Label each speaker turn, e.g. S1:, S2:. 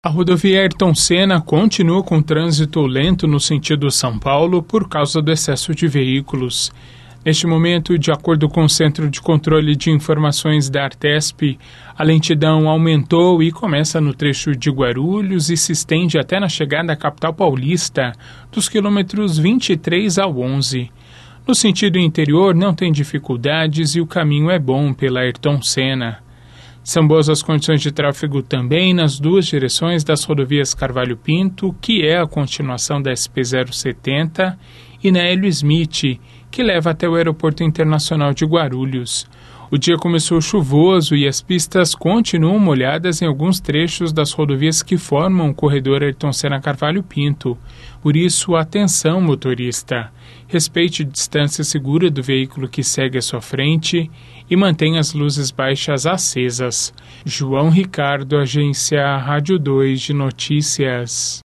S1: A rodovia Ayrton Senna continua com trânsito lento no sentido São Paulo por causa do excesso de veículos. Neste momento, de acordo com o Centro de Controle de Informações da Artesp, a lentidão aumentou e começa no trecho de Guarulhos e se estende até na chegada à capital paulista, dos quilômetros 23 ao 11. No sentido interior, não tem dificuldades e o caminho é bom pela Ayrton Senna. São boas as condições de tráfego também nas duas direções das rodovias Carvalho Pinto, que é a continuação da SP-070, e na Hélio Smith, que leva até o Aeroporto Internacional de Guarulhos. O dia começou chuvoso e as pistas continuam molhadas em alguns trechos das rodovias que formam o corredor Ayrton Senna Carvalho Pinto. Por isso, atenção, motorista. Respeite a distância segura do veículo que segue à sua frente e mantenha as luzes baixas acesas. João Ricardo, Agência Rádio 2 de Notícias.